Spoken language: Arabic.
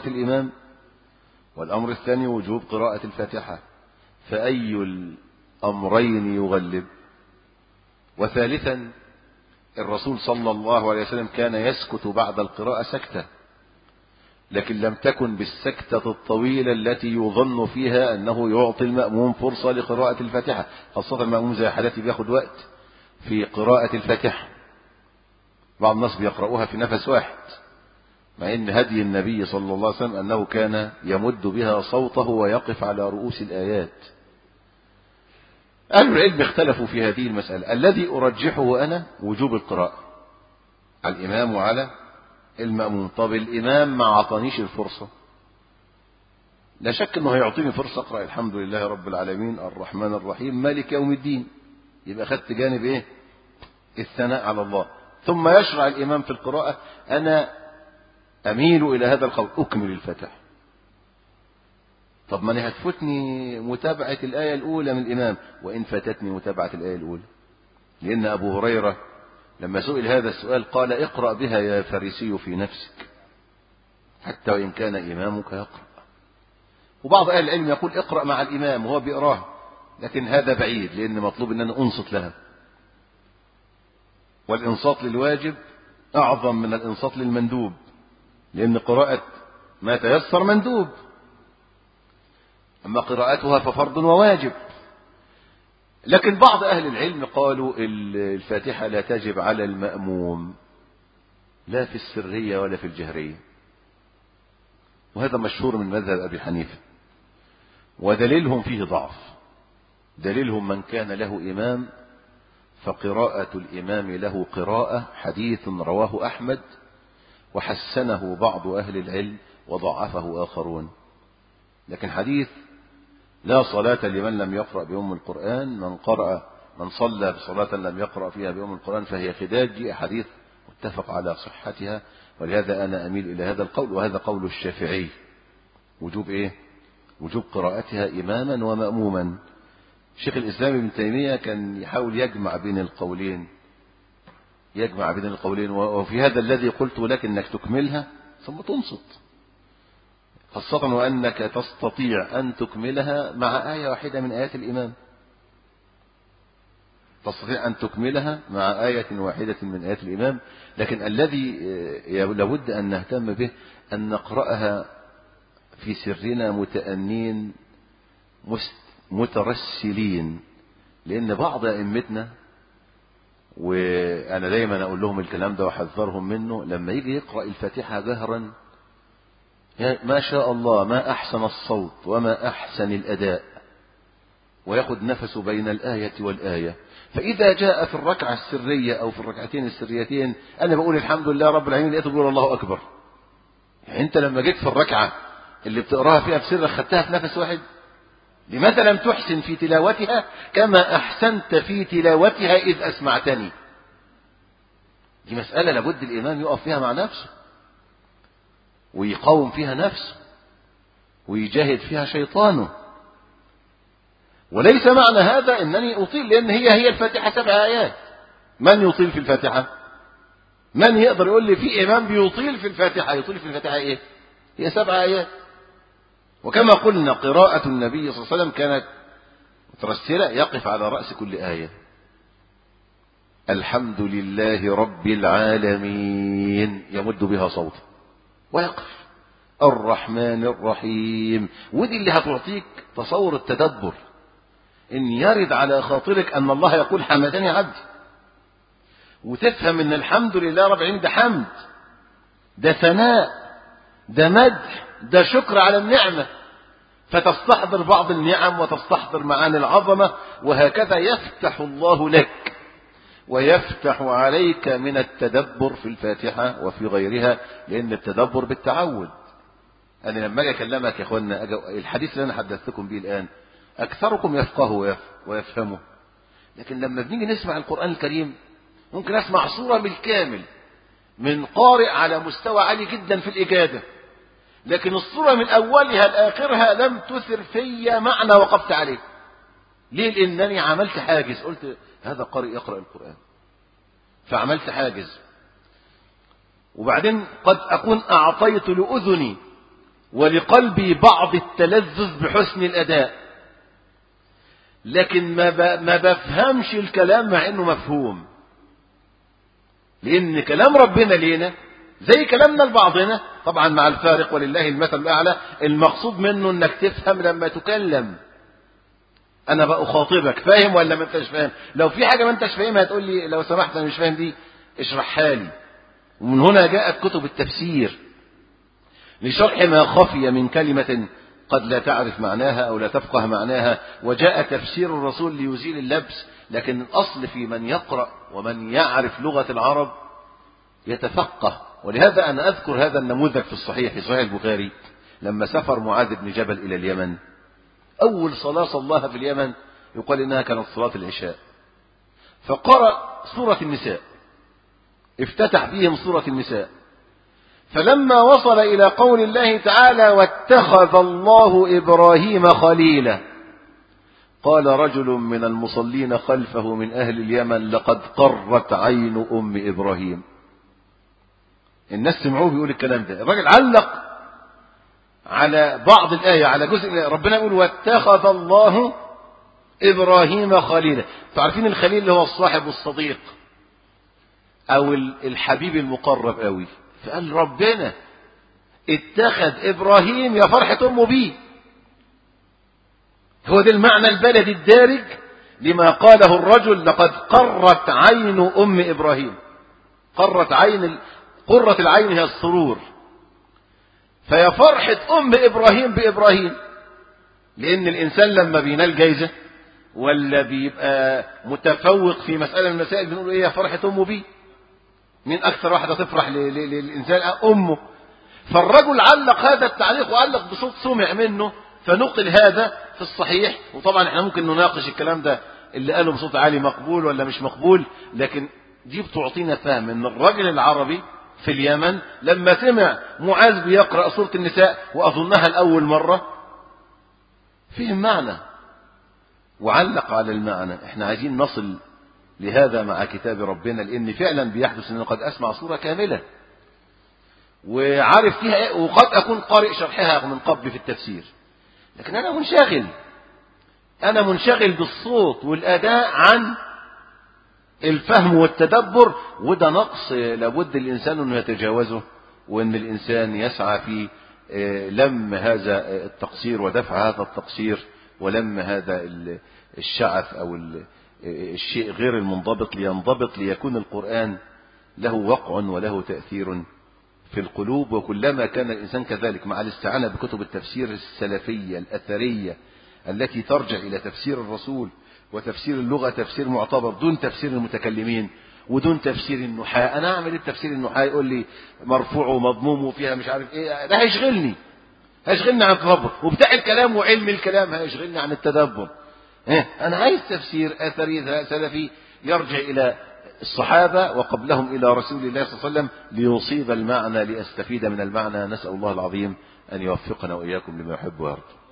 قراءة الإمام، والأمر الثاني وجوب قراءة الفاتحة، فأي الأمرين يغلب؟ وثالثا الرسول صلى الله عليه وسلم كان يسكت بعد القراءة سكتة، لكن لم تكن بالسكتة الطويلة التي يظن فيها أنه يعطي المأموم فرصة لقراءة الفاتحة، خاصة المأموم زي حالتي بياخد وقت في قراءة الفاتحة، بعض الناس بيقرأوها في نفس واحد، مع أن هدي النبي صلى الله عليه وسلم أنه كان يمد بها صوته ويقف على رؤوس الآيات. أهل العلم اختلفوا في هذه المسألة. الذي أرجحه أنا وجوب القراءة على الإمام وعلى المأموم. طب الإمام ما عطانيش الفرصة، لا شك أنه هيعطيني فرصة أقرأ الحمد لله رب العالمين الرحمن الرحيم مالك يوم الدين، يبقى خدت جانب إيه؟ الثناء على الله. ثم يشرع الإمام في القراءة، أنا أميل إلى هذا القول أكمل الفاتحة. طب ما أنا هتفوتني متابعة الآية الأولى من الإمام، وإن فاتتني متابعة الآية الأولى، لأن أبو هريرة لما سئل هذا السؤال قال اقرأ بها يا فارسي في نفسك حتى وإن كان إمامك يقرأ. وبعض أهل العلم يقول اقرأ مع الإمام وهو بيقراه، لكن هذا بعيد، لأن مطلوب أن أنا أنصت لها، والإنصات للواجب أعظم من الإنصات للمندوب، لأن قراءة ما تيسر مندوب، أما قراءتها ففرض وواجب. لكن بعض أهل العلم قالوا الفاتحة لا تجب على المأموم لا في السرية ولا في الجهرية، وهذا مشهور من مذهب أبي حنيفة، ودليلهم فيه ضعف. دليلهم من كان له إمام فقراءة الإمام له قراءة، حديث رواه أحمد وحسنه بعض أهل العلم وضعفه آخرون. لكن حديث لا صلاة لمن لم يقرأ بأم القرآن، من صلى بصلاة لم يقرأ فيها بأم القرآن فهي خداج، دي حديث متفق على صحتها، ولهذا أنا أميل إلى هذا القول، وهذا قول الشافعي، وجوب إيه؟ وجوب قراءتها إماما ومأموما. شيخ الإسلام ابن تيمية كان يحاول يجمع بين القولين، وفي هذا الذي قلت لك أنك تكملها ثم تنصت، خاصة وأنك تستطيع أن تكملها مع آية واحدة من آيات الإمام، تستطيع أن تكملها مع آية واحدة من آيات الإمام. لكن الذي لابد أن نهتم به أن نقرأها في سرنا متأنين مترسلين، لأن بعض أئمتنا، وأنا دايما أقول لهم الكلام ده وحذرهم منه، لما يجي يقرأ الفاتحة جهرا ما شاء الله ما أحسن الصوت وما أحسن الأداء، ويأخذ نفسه بين الآية والآية، فإذا جاء في الركعة السرية أو في الركعتين السريتين أنا بقول الحمد لله رب العالمين، لقيته بيقول الله أكبر. يعني أنت لما جيت في الركعة اللي بتقراها فيها بسر خدتها في نفس واحد، لماذا لم تحسن في تلاوتها كما أحسنت في تلاوتها إذ أسمعتني؟ دي مسألة لابد الإمام يقف فيها مع نفسه ويقاوم فيها نفسه ويجاهد فيها شيطانه. وليس معنى هذا أنني أطيل، لأن هي الفاتحة 7 آيات. من يطيل في الفاتحة؟ من يقدر يقول لي في إمام بيطيل في الفاتحة؟ يطيل في الفاتحة إيه؟ هي 7 آيات. وكما قلنا قراءة النبي صلى الله عليه وسلم كانت مترسلة، يقف على رأس كل آية الحمد لله رب العالمين، يمد بها صوته ويقف الرحمن الرحيم. ودي اللي هتعطيك تصور التدبر، ان يرد على خاطرك ان الله يقول حمدني عبدي، وتفهم ان الحمد لله رب العالمين ده حمد، ده ثناء، ده مدح، ده شكر على النعمة، فتستحضر بعض النعم وتستحضر معاني العظمة، وهكذا يفتح الله لك ويفتح عليك من التدبر في الفاتحة وفي غيرها، لأن التدبر بالتعود. أنا لما أجي أكلمك يا أخوانا، الحديث اللي أنا حدثتكم به الآن أكثركم يفقهه ويفهمه، لكن لما بنيجي نسمع القرآن الكريم ممكن أسمع صورة بالكامل من قارئ على مستوى عالي جدا في الإجادة، لكن الصورة من أولها لآخرها لم تثر في معنى وقفت عليه. ليه؟ لأنني عملت حاجز، قلت هذا قارئ يقرأ القرآن، فعملت حاجز. وبعدين قد أكون أعطيت لأذني ولقلبي بعض التلذذ بحسن الأداء، لكن ما بفهمش الكلام مع انه مفهوم، لان كلام ربنا لينا زي كلامنا لبعضنا طبعا مع الفارق، ولله المثل الأعلى. المقصود منه انك تفهم لما تكلم. انا بقى اخاطبك، فاهم ولا ما انتش فاهم؟ لو في حاجة ما انتش فاهمها تقول لي لو سمحت انا مش فاهم دي، اشرحها لي. ومن هنا جاءت كتب التفسير لشرح ما خفي من كلمة قد لا تعرف معناها أو لا تفقه معناها، وجاء تفسير الرسول ليزيل اللبس. لكن الأصل في من يقرأ ومن يعرف لغة العرب يتفقه. ولهذا أنا أذكر هذا النموذج في الصحيح، في صحيح البخاري، لما سافر معاذ بن جبل إلى اليمن، أول صلاة صلاها في اليمن يقال إنها كانت صلاة العشاء، فقرأ سورة النساء، افتتح بهم سورة النساء. فلما وصل إلى قول الله تعالى واتخذ الله إبراهيم خليلا، قال رجل من المصلين خلفه من أهل اليمن لقد قرت عين أم إبراهيم. الناس سمعوه بيقول الكلام ده، الراجل علق على بعض الآية، على جزء ربنا يقول واتخذ الله إبراهيم خليلا. تعرفين الخليل اللي هو الصاحب والصديق أو الحبيب المقرب قوي. فقال ربنا اتخذ إبراهيم يا فرحة أمه بيه. هو ده المعنى البلدي الدارج لما قاله الرجل لقد قرت عين أم إبراهيم. قرة العين هي السرور، فيا فرحة أم إبراهيم بإبراهيم. لأن الإنسان لما بينال جايزة ولا بيبقى متفوق في مسألة من المسائل بنقول إيه يا فرحة أمه بيه. مين أكثر واحدة تفرح للإنسان؟ أمه. فالرجل علق هذا التعليق وعلق بصوت سمع منه، فنقل هذا في الصحيح. وطبعا احنا ممكن نناقش الكلام ده اللي قاله بصوت عالي مقبول ولا مش مقبول، لكن دي بتعطينا فهم ان الرجل العربي في اليمن لما سمع معاذ بيقرأ سورة النساء وأظنها الأول مرة فهم معنى وعلق على المعنى. احنا عايزين نصل لهذا مع كتاب ربنا، لأن فعلا بيحدث أن قد أسمع سورة كاملة وعارف فيها إيه، وقد أكون قارئ شرحها من قبل في التفسير، لكن أنا منشغل بالصوت والأداء عن الفهم والتدبر. وده نقص لابد الإنسان أنه يتجاوزه، وأن الإنسان يسعى في لم هذا التقصير ودفع هذا التقصير ولم هذا الشعث أو الشيء غير المنضبط لينضبط، ليكون القرآن له وقع وله تأثير في القلوب. وكلما كان الإنسان كذلك مع الاستعانة بكتب التفسير السلفية الأثرية التي ترجع إلى تفسير الرسول وتفسير اللغة تفسير معتبر دون تفسير المتكلمين ودون تفسير النحاة. أنا أعمل إيه بتفسير النحاة؟ يقول لي مرفوع ومضموم وفيها مش عارف إيه، ده هيشغلني عن التدبر. وبتاع الكلام وعلم الكلام هيشغلني عن التدبر. أنا عايز تفسير أثري سلفي يرجع إلى الصحابة وقبلهم إلى رسول الله صلى الله عليه وسلم ليصيب المعنى، لأستفيد من المعنى. نسأل الله العظيم أن يوفقنا وإياكم لما يحب ويرضى.